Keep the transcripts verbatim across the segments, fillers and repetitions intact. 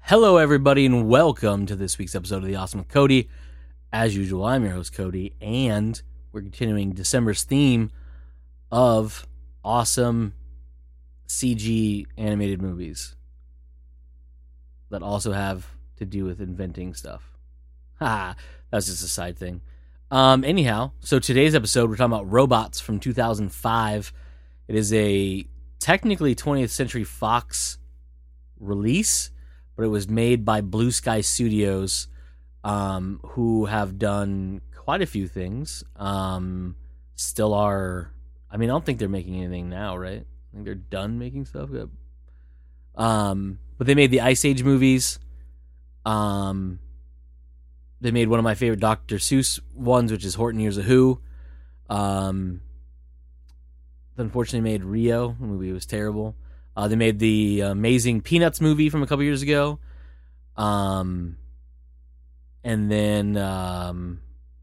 Hello, everybody, and welcome to this week's episode of The Awesome with Cody. As usual, I'm your host, Cody, and we're continuing December's theme of awesome C G animated movies that also have to do with inventing stuff. Ha! That's just a side thing. Um, anyhow, so today's episode, we're talking about Robots from two thousand five. It is a technically twentieth Century Fox release, but it was made by Blue Sky Studios, um, who have done quite a few things. Um, still are. I mean, I don't think they're making anything now, right? I think they're done making stuff. Um, but they made the Ice Age movies. Um, they made one of my favorite Doctor Seuss ones, which is Horton Hears a Who. Um, they unfortunately made Rio. The movie was terrible. Uh, they made the Amazing Peanuts movie from a couple years ago. Um, and then, um,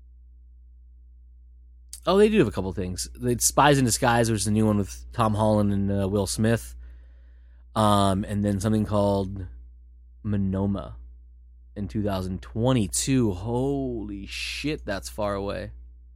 oh, they do have a couple things. They Spies in Disguise, which is the new one with Tom Holland and uh, Will Smith. Um, and then something called Monoma in two thousand twenty-two. Holy shit, that's far away.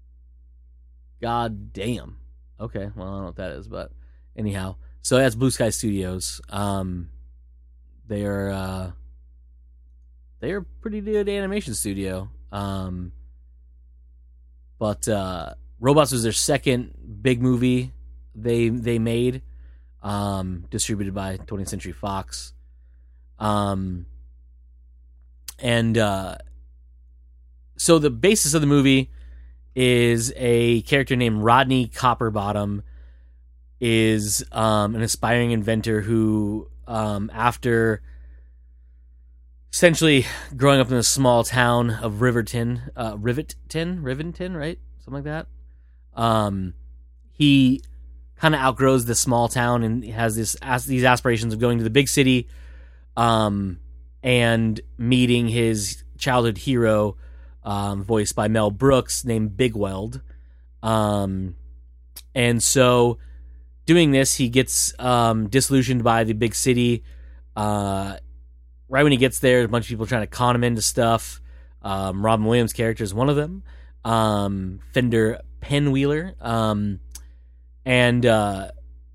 God damn. Okay, well, I don't know what that is, but anyhow. So that's Blue Sky Studios. Um, they are uh, they are a pretty good animation studio. Um, but uh, Robots was their second big movie they they made, um, distributed by twentieth Century Fox. Um, and uh, so the basis of the movie is a character named Rodney Copperbottom. Is um, an aspiring inventor who, um, after essentially growing up in a small town of Riverton, uh, Riverton, Riverton, right? Something like that. Um, he kind of outgrows the small town and has this as, these aspirations of going to the big city, um, and meeting his childhood hero, um, voiced by Mel Brooks, named Big Weld. Um, and so. Doing this, he gets um, disillusioned by the big city. Uh, right when he gets there, a bunch of people trying to con him into stuff. Um, Robin Williams' character is one of them. Um, Fender Penwheeler. Um, and uh,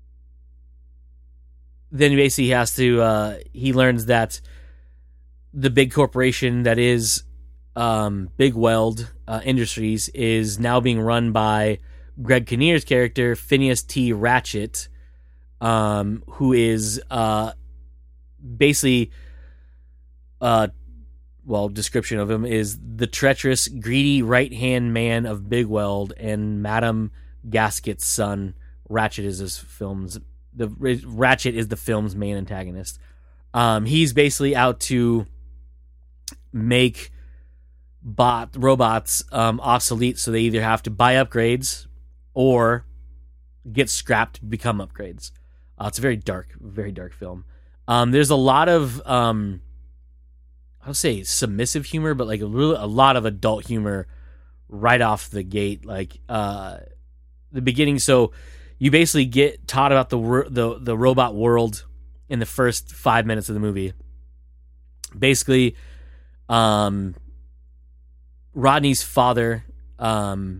then basically he has to, uh, he learns that the big corporation that is um, Big Weld uh, Industries is now being run by Greg Kinnear's character, Phineas T. Ratchet, um, who is uh, basically, uh, well, description of him is the treacherous, greedy right-hand man of Big Weld and Madame Gasket's son. Ratchet is this film's the Ratchet is the film's main antagonist. Um, he's basically out to make bot robots um, obsolete, so they either have to buy upgrades or get scrapped to become upgrades. Uh, it's a very dark, very dark film. Um, there's a lot of, um, I would say submissive humor, but like a, really, a lot of adult humor right off the gate. Like uh, the beginning, so you basically get taught about the the the robot world in the first five minutes of the movie. Basically, um, Rodney's father. Um,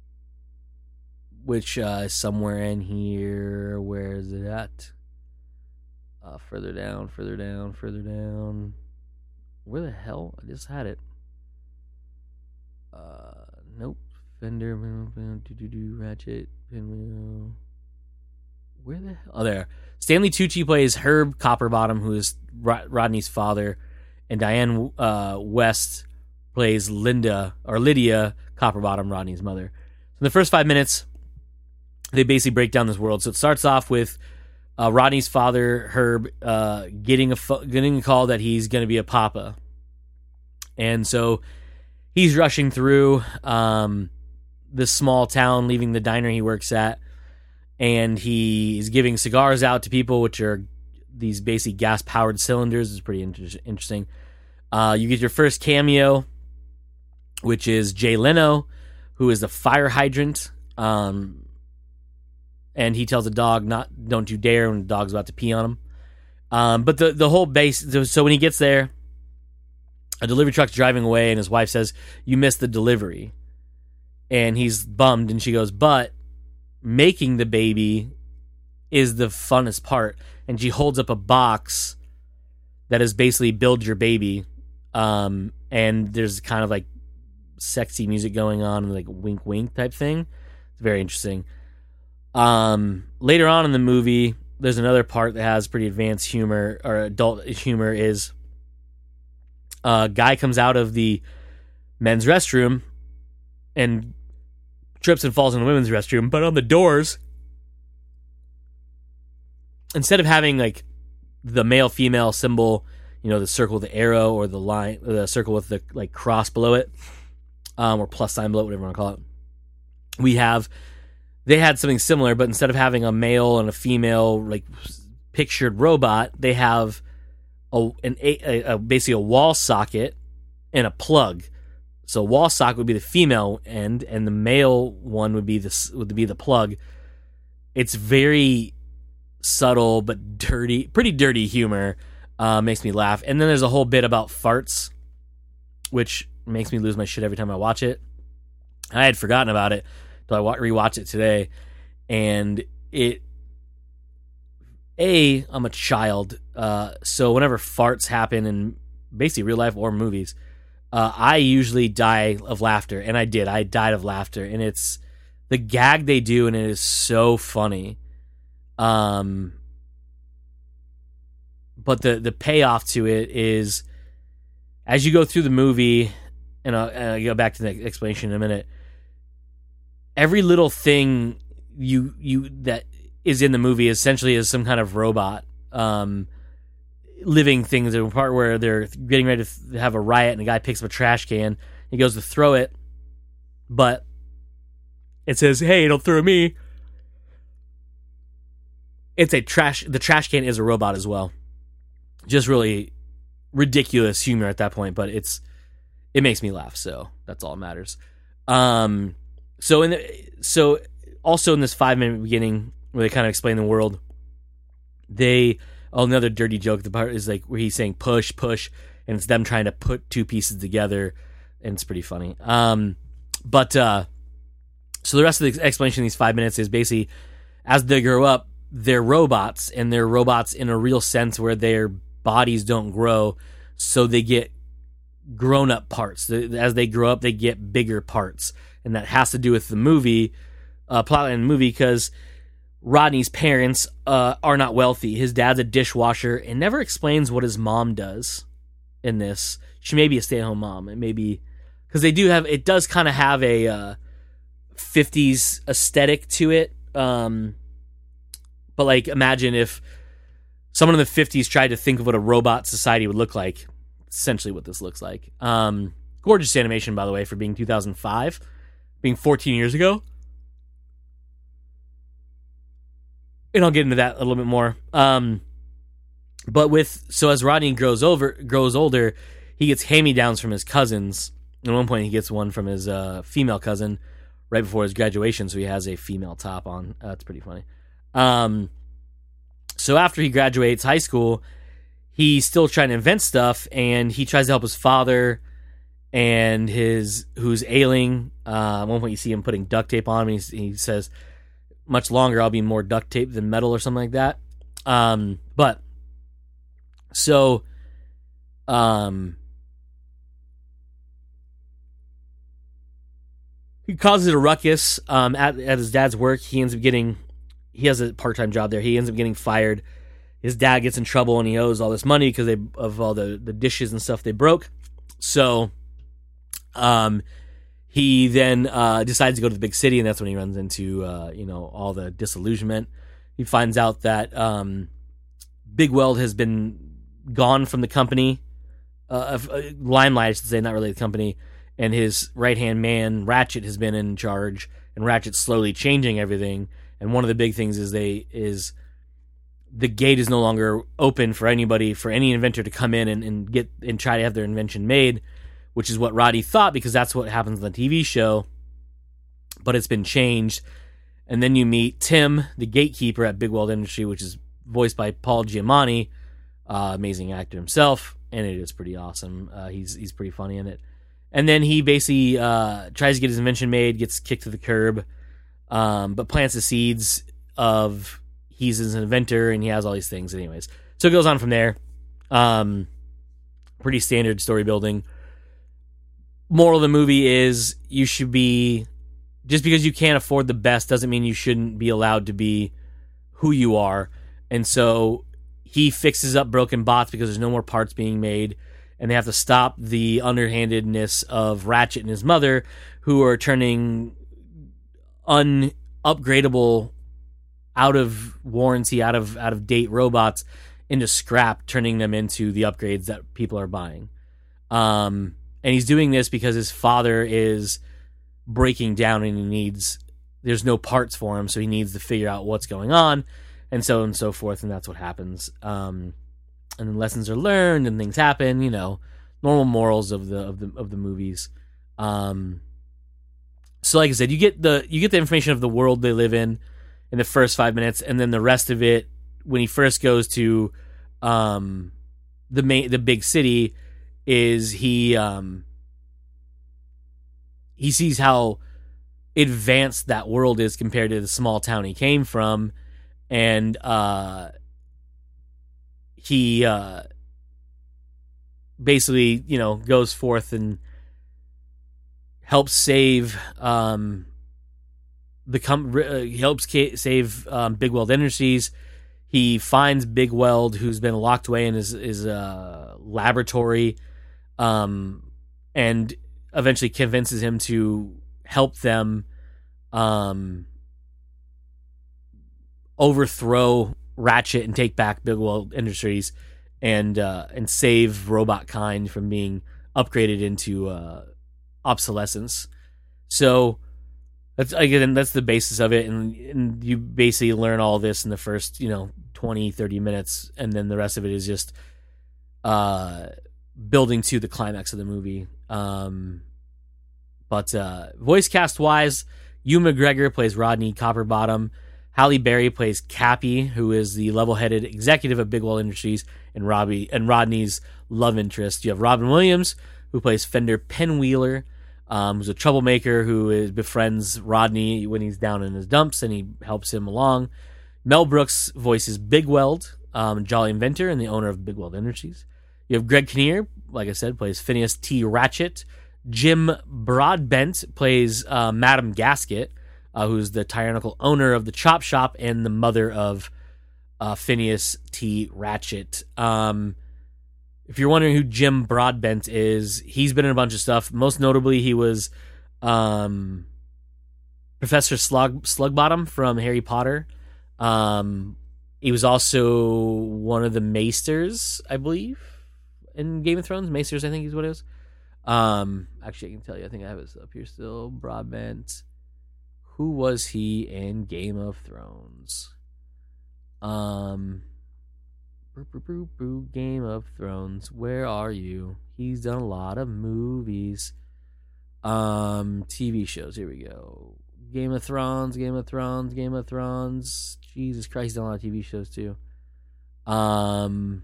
Which uh, is somewhere in here. Where is it at? Uh, further down, further down, further down. Where the hell? I just had it. Uh, nope. Fender, do do do, Ratchet, Pinwheel. Where the hell? Oh, there. Stanley Tucci plays Herb Copperbottom, who is Rod- Rodney's father, and Diane uh, West plays Linda or Lydia Copperbottom, Rodney's mother. So in the first five minutes, they basically break down this world. So it starts off with uh, Rodney's father, Herb, uh, getting a fo- getting a call that he's going to be a papa, and so he's rushing through um, this small town, leaving the diner he works at, and he's giving cigars out to people, which are these basic gas-powered cylinders. It's pretty inter- interesting. Uh, you get your first cameo, which is Jay Leno, who is the fire hydrant. Um, and he tells the dog, "Not, don't you dare!" when the dog's about to pee on him. Um, but the the whole base. So when he gets there, a delivery truck's driving away, and his wife says, "You missed the delivery." And he's bummed, and she goes, "But making the baby is the funnest part." And she holds up a box that is basically "Build Your Baby," um, and there's kind of like sexy music going on, and like wink wink type thing. It's very interesting. Um, later on in the movie, there's another part that has pretty advanced humor, or adult humor. Is a guy comes out of the men's restroom and trips and falls in the women's restroom, but on the doors, instead of having like the male female symbol, you know, the circle with the arrow, or the line, or the circle with the like cross below it, um, or plus sign below it, whatever you want to call it, we have, they had something similar, but instead of having a male and a female like pictured robot, they have a, an, a, a basically a wall socket and a plug. So wall socket would be the female end, and the male one would be the would be the plug. It's very subtle but dirty, pretty dirty humor. Uh, makes me laugh. And then there's a whole bit about farts, which makes me lose my shit every time I watch it. I had forgotten about it until I rewatched it today, and it. A, I'm a child, uh, so whenever farts happen in basically real life or movies, Uh, I usually die of laughter, and I did. I died of laughter, and it's the gag they do, and it is so funny. Um, but the the payoff to it is, as you go through the movie, and I'll, and I'll go back to the explanation in a minute. Every little thing you you that is in the movie essentially is some kind of robot. Um, living things. There's a part where they're getting ready to have a riot, and a guy picks up a trash can. He goes to throw it, but it says, "Hey, don't throw me." It's a trash. The trash can is a robot as well. Just really ridiculous humor at that point, but it's it makes me laugh. So that's all that matters. Um. So in the, so also in this five minute beginning where they kind of explain the world, they. Oh, another dirty joke. The part is like where he's saying push, push, and it's them trying to put two pieces together, and it's pretty funny. Um, but uh, so the rest of the explanation in these five minutes is basically as they grow up, they're robots, and they're robots in a real sense where their bodies don't grow, so they get grown up parts. As they grow up, they get bigger parts, and that has to do with the movie, uh, plot in the movie, because Rodney's parents uh, are not wealthy. His dad's a dishwasher, and never explains what his mom does in this. She may be a stay-at-home mom. It may be because they do have. It does kind of have a uh, fifties aesthetic to it. Um, but like, imagine if someone in the fifties tried to think of what a robot society would look like. Essentially, what this looks like. Um, gorgeous animation, by the way, for being two thousand five, being fourteen years ago. And I'll get into that a little bit more. Um, but with so as Rodney grows over, grows older, he gets hand-me-downs from his cousins. At one point, he gets one from his uh, female cousin right before his graduation, so he has a female top on. Uh, that's pretty funny. Um, so after he graduates high school, he's still trying to invent stuff, and he tries to help his father and his who's ailing. Uh, at one point, you see him putting duct tape on him, and he, he says, "Much longer, I'll be more duct tape than metal," or something like that. Um, but so, um, he causes a ruckus um, at at his dad's work. He ends up getting he has a part time job there. He ends up getting fired. His dad gets in trouble, and he owes all this money because they of all the, the dishes and stuff they broke. So, um. He then uh, decides to go to the big city, and that's when he runs into uh, you know all the disillusionment. He finds out that um, Big Weld has been gone from the company, uh, uh, Limelight, I should say, not really the company, and his right-hand man, Ratchet, has been in charge, and Ratchet's slowly changing everything. And one of the big things is they is the gate is no longer open for anybody, for any inventor to come in and, and get and try to have their invention made, which is what Roddy thought, because that's what happens on the T V show, but it's been changed. And then you meet Tim, the gatekeeper at Big Weld Industry, which is voiced by Paul Giamatti, uh, amazing actor himself. and it is pretty awesome. Uh, he's he's pretty funny in it. And then he basically uh, tries to get his invention made, gets kicked to the curb, um, but plants the seeds of he's an inventor and he has all these things. Anyways, so it goes on from there. Um, pretty standard story building. Moral of the movie is you should be, just because you can't afford the best doesn't mean you shouldn't be allowed to be who you are. And so he fixes up broken bots because there's no more parts being made, and they have to stop the underhandedness of Ratchet and his mother, who are turning unupgradable, out of warranty, out of out of date robots into scrap, turning them into the upgrades that people are buying. Um, and he's doing this because his father is breaking down and he needs, there's no parts for him, so he needs to figure out what's going on, and so on and so forth, and that's what happens. Um, and then lessons are learned and things happen, you know, normal morals of the of the of the movies. Um, so like I said, you get the you get the information of the world they live in in the first five minutes, and then the rest of it, when he first goes to um, the main the big city, is he um, he sees how advanced that world is compared to the small town he came from, and uh, he uh, basically, you know, goes forth and helps save um, the com- uh, he helps ca- save um, Big Weld Industries. He finds Big Weld, who's been locked away in his his uh, laboratory, um, and eventually convinces him to help them um, overthrow Ratchet and take back Big Weld Industries, and uh, and save robot kind from being upgraded into uh, obsolescence. So that's again that's the basis of it, and, and you basically learn all this in the first, you know, twenty, thirty minutes, and then the rest of it is just uh, building to the climax of the movie. Um, but uh, voice cast wise, Ewan McGregor plays Rodney Copperbottom. Halle Berry plays Cappy, who is the level-headed executive of Big Weld Industries and Robbie and Rodney's love interest. You have Robin Williams, who plays Fender Penwheeler, um, who's a troublemaker who is, befriends Rodney when he's down in his dumps, and he helps him along. Mel Brooks voices Big Weld, um, Jolly Inventor, and the owner of Big Weld Industries. You have Greg Kinnear, like I said, plays Phineas T. Ratchet. Jim Broadbent plays uh, Madam Gasket, Uh, who's the tyrannical owner of the Chop Shop and the mother of uh, Phineas T. Ratchet. Um, if you're wondering who Jim Broadbent is, he's been in a bunch of stuff. Most notably, he was um, Professor Slug Slugbottom from Harry Potter. Um, he was also one of the Maesters, I believe, in Game of Thrones. Maesters, I think is what it is. Um, actually, I can tell you. I think I have it up here still. Broadbent. Who was he in Game of Thrones? Um, boo, boo, boo, boo, Game of Thrones. Where are you? He's done a lot of movies. Um, T V shows. Here we go. Game of Thrones. Game of Thrones. Game of Thrones. Jesus Christ, he's done a lot of T V shows too. Um,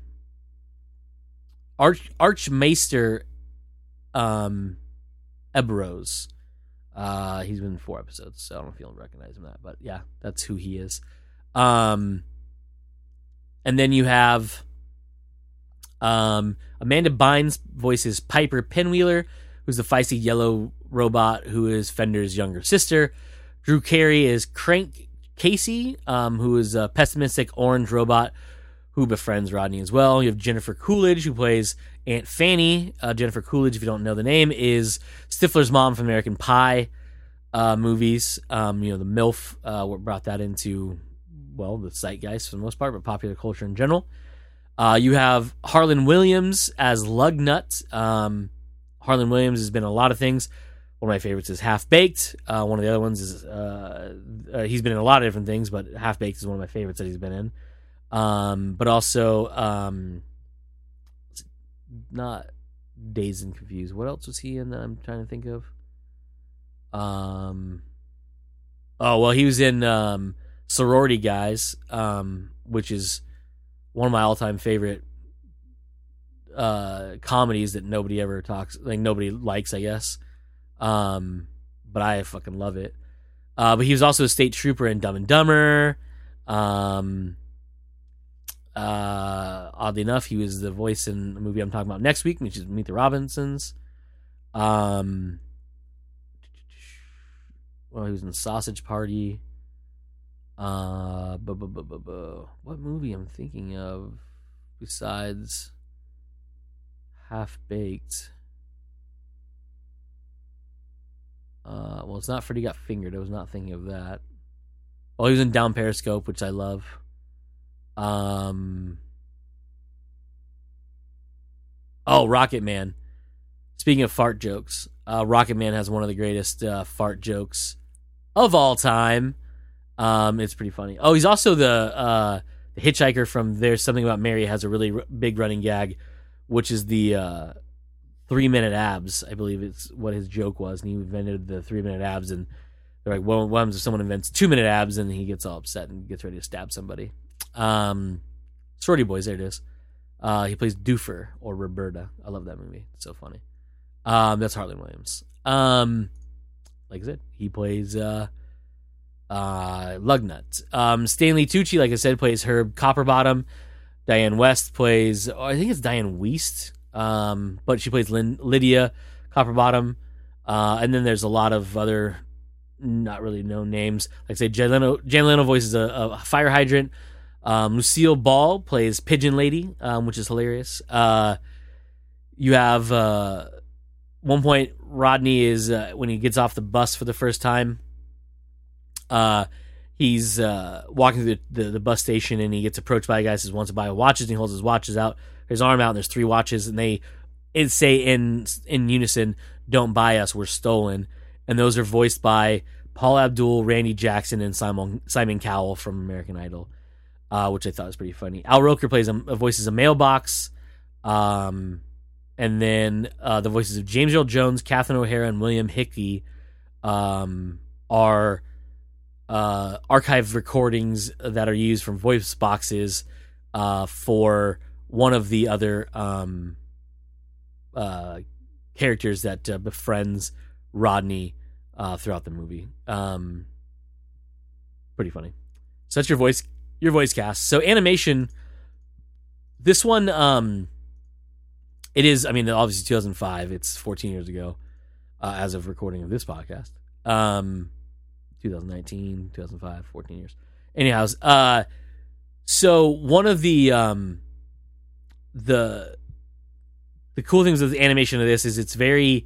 Arch Archmaester. Um, Eberose. Uh, he's been in four episodes, so I don't know if you'll recognize him that, but yeah, that's who he is. Um, and then you have um, Amanda Bynes voices Piper Penwheeler, who's the feisty yellow robot who is Fender's younger sister. Drew Carey is Crank Casey, um, who is a pessimistic orange robot who befriends Rodney as well. You have Jennifer Coolidge, who plays Aunt Fanny. Uh, Jennifer Coolidge, if you don't know the name, is Stifler's mom from American Pie uh, movies. Um, you know, the MILF uh, brought that into, well, the zeitgeist for the most part, but popular culture in general. Uh, you have Harlan Williams as Lugnut. Um, Harlan Williams has been in a lot of things. One of my favorites is Half Baked. Uh, one of the other ones is, uh, uh, he's been in a lot of different things, but Half Baked is one of my favorites that he's been in. Um, but also, um, not Dazed and Confused. What else was he in that I'm trying to think of? Um, oh, well, he was in um, Sorority Guys, um, which is one of my all-time favorite uh, comedies that nobody ever talks, like nobody likes, I guess. Um, but I fucking love it. Uh, but he was also a state trooper in Dumb and Dumber. Um, uh, oddly enough, he was the voice in the movie I'm talking about next week, which is Meet the Robinsons. Um, well, he was in the Sausage Party. Uh, bu- bu- bu- bu- bu- what movie I'm thinking of besides Half Baked? Uh, well, it's not Freddy Got Fingered. I was not thinking of that. Well, he was in Down Periscope, which I love. Um. Oh, Rocket Man. Speaking of fart jokes, uh, Rocket Man has one of the greatest uh, fart jokes of all time. Um, it's pretty funny. Oh, he's also the uh, the hitchhiker from There's Something About Mary. Has a really r- big running gag, which is the uh, three minute abs. I believe it's what his joke was, and he invented the three minute abs. And they're like, "Well, what happens if someone invents two minute abs?" And he gets all upset and gets ready to stab somebody. Um, Sorority Boys, there it is. Uh, he plays Doofer or Roberta. I love that movie. It's so funny. Um, that's Harlan Williams. Um, like I said, he plays uh, uh, Lugnut. Um, Stanley Tucci, like I said, plays Herb Copperbottom. Diane West plays, oh, I think it's Diane Weist, um, but she plays Lynn, Lydia Copperbottom. Uh, and then there's a lot of other not really known names. Like I say, Jay Leno, Jay Leno voices a, a fire hydrant. Um, Lucille Ball plays Pigeon Lady, um, which is hilarious. Uh, you have uh, one point Rodney is uh, when he gets off the bus for the first time. Uh, he's uh, walking through the, the, the bus station and he gets approached by a guy who says wants to buy watches. And he holds his watches out, his arm out, and there's three watches, and they it say in in unison, "Don't buy us, we're stolen." And those are voiced by Paul Abdul, Randy Jackson, and Simon Simon Cowell from American Idol. Uh, which I thought was pretty funny. Al Roker plays a, a voices a mailbox, um, and then uh, the voices of James Earl Jones, Catherine O'Hara, and William Hickey um, are uh, archived recordings that are used from voice boxes uh, for one of the other um, uh, characters that uh, befriends Rodney uh, throughout the movie. Um, pretty funny. So that's your voice. Your voice cast. So animation, this one, um, it is, I mean, obviously two thousand five. It's fourteen years ago uh, as of recording of this podcast. Um, twenty nineteen, two thousand five, fourteen years. Anyhow, uh, so one of the, um, the, the cool things with the animation of this is it's very,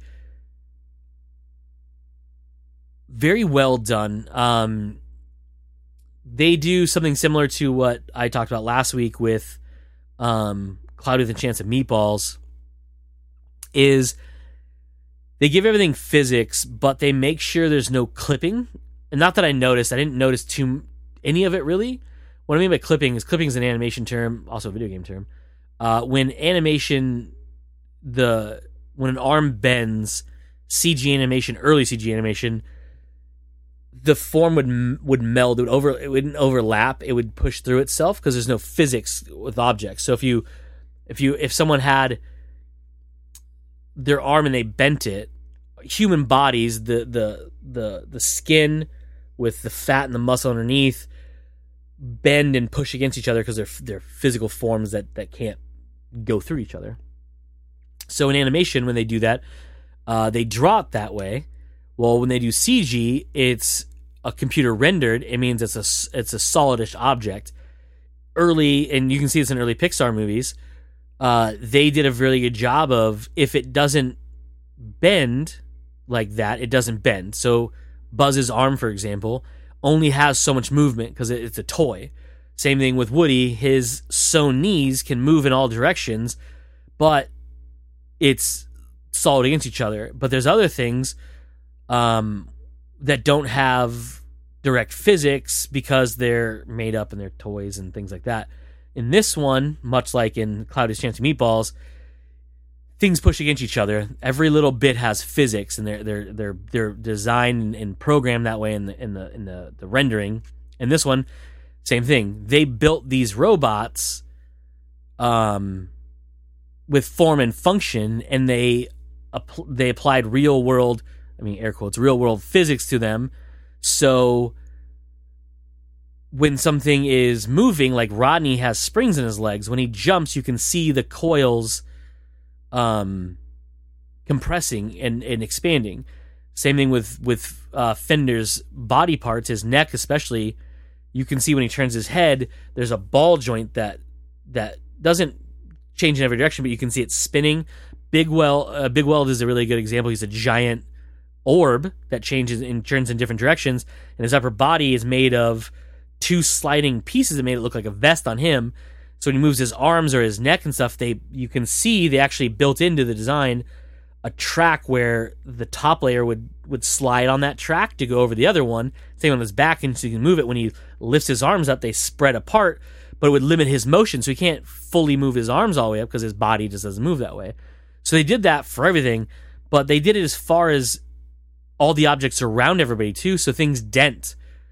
very well done. Um, They do something similar to what I talked about last week with um, Cloudy with a Chance of Meatballs, is they give everything physics, but they make sure there's no clipping. And not that I noticed. I didn't notice too any of it, really. What I mean by clipping is clipping is an animation term, also a video game term. Uh, when animation, the when an arm bends, C G animation, early C G animation, the form would would meld. It would over. It wouldn't overlap. It would push through itself because there's no physics with objects. So if you, if you, if someone had their arm and they bent it, human bodies, the the the the skin with the fat and the muscle underneath bend and push against each other because they're they're physical forms that that can't go through each other. So in animation, when they do that, uh, they draw it that way. Well, when they do C G, it's a computer rendered. It means it's a it's a solidish object. Early, and you can see this in early Pixar movies, uh, they did a really good job of, if it doesn't bend like that, it doesn't bend. So Buzz's arm, for example, only has so much movement because it's a toy. Same thing with Woody. His sewn knees can move in all directions, but it's solid against each other. But there's other things Um, that don't have direct physics because they're made up and they're toys and things like that. In this one, much like in Cloudy's Chance of Meatballs, things push against each other. Every little bit has physics, and they're they're they're they're designed and programmed that way in the in the in the, the rendering. In this one, same thing. They built these robots, um, with form and function, and they they applied real world, I mean air quotes, real world physics to them. So when something is moving, like Rodney has springs in his legs, when he jumps, you can see the coils um, compressing and, and expanding. Same thing with with uh, Fender's body parts, his neck especially. You can see when he turns his head, there's a ball joint that that doesn't change in every direction, but you can see it spinning. Big Weld, uh, Big Weld is a really good example. He's a giant orb that changes and turns in different directions, and his upper body is made of two sliding pieces that made it look like a vest on him. So when he moves his arms or his neck and stuff, they you can see they actually built into the design a track where the top layer would, would slide on that track to go over the other one. Same on his back, and so he can move it. When he lifts his arms up, they spread apart, but it would limit his motion, so he can't fully move his arms all the way up because his body just doesn't move that way. So they did that for everything, but they did it as far as all the objects around everybody too, so things dent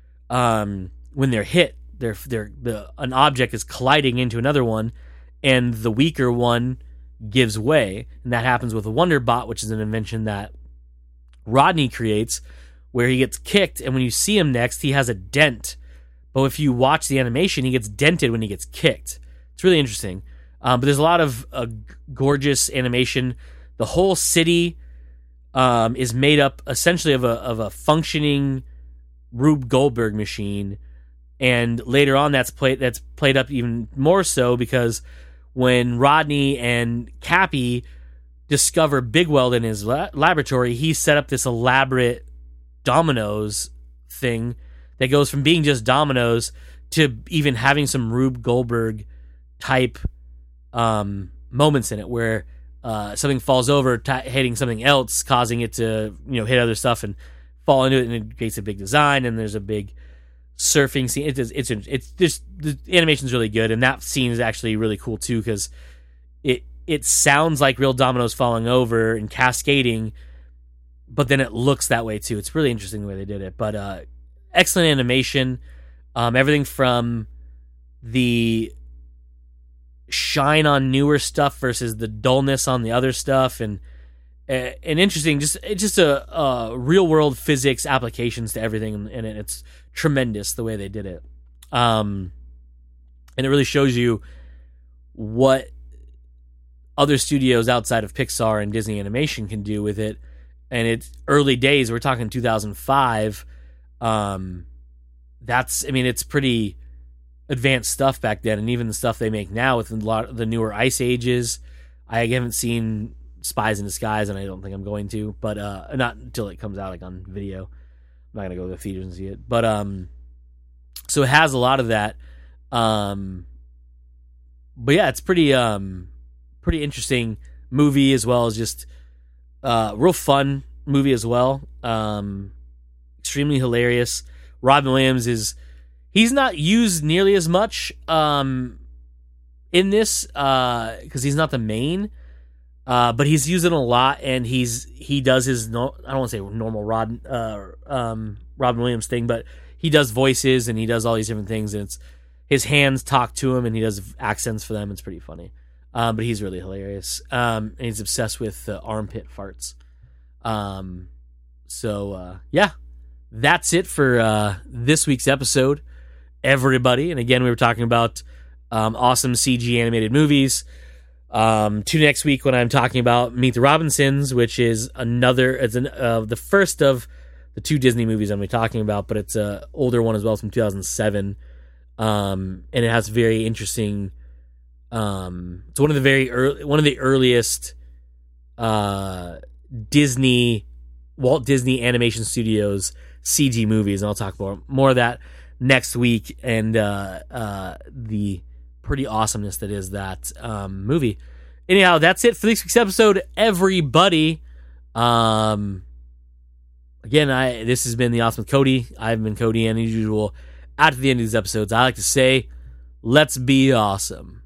um, when they're hit. They're, they're, the, an object is colliding into another one, and the weaker one gives way, and that happens with a Wonderbot, which is an invention that Rodney creates, where he gets kicked, and when you see him next, he has a dent. But if you watch the animation, he gets dented when he gets kicked. It's really interesting. Um, but there's a lot of uh, gorgeous animation. The whole city um, is made up essentially of a of a functioning Rube Goldberg machine, and later on, that's played that's played up even more so because when Rodney and Cappy discover Big Weld in his la- laboratory, he set up this elaborate dominoes thing that goes from being just dominoes to even having some Rube Goldberg type um, moments in it, where uh, something falls over, t- hitting something else, causing it to you know hit other stuff and fall into it, and it creates a big design. And there's a big surfing scene. It's it's it's just the animation's really good, and that scene is actually really cool too because it it sounds like real dominoes falling over and cascading, but then it looks that way too. It's really interesting the way they did it. But uh, excellent animation. Um, everything from the shine on newer stuff versus the dullness on the other stuff, and uh, and interesting. Just it's just a, a real world physics applications to everything, and it. It's tremendous the way they did it. Um, and it really shows you what other studios outside of Pixar and Disney Animation can do with it. And it's early days. We're talking two thousand five. Um, that's, I mean, it's pretty advanced stuff back then. And even the stuff they make now with a lot of the newer Ice Ages. I haven't seen Spies in Disguise, and I don't think I'm going to, but uh, not until it comes out like on video. I'm not gonna go to the theaters and see it, but um, so it has a lot of that. Um, but yeah, it's pretty um, pretty interesting movie as well as just uh, real fun movie as well. Um, extremely hilarious. Robin Williams is he's not used nearly as much um in this uh because he's not the main. Uh, but he's using a lot, and he's he does his no, I don't want to say normal Rod uh, um, Robin Williams thing, but he does voices and he does all these different things, and it's his hands talk to him, and he does accents for them. It's pretty funny, um, but he's really hilarious, um, and he's obsessed with uh, armpit farts. Um, so uh, yeah, that's it for uh, this week's episode, everybody. And again, we were talking about um, awesome C G animated movies. Um, to next week when I'm talking about Meet the Robinsons, which is another, it's an, uh, the first of the two Disney movies I'm going to be talking about, but it's an older one as well from two thousand seven. Um, and it has very interesting, um, it's one of the very early, one of the earliest, uh, Disney, Walt Disney Animation Studios C G movies. And I'll talk more, more of that next week. And, uh, uh, the pretty awesomeness that is that um, movie. Anyhow, that's it for this week's episode, everybody. Um, again, I this has been The Awesome with Cody. I've been Cody, and as usual, at the end of these episodes, I like to say, let's be awesome.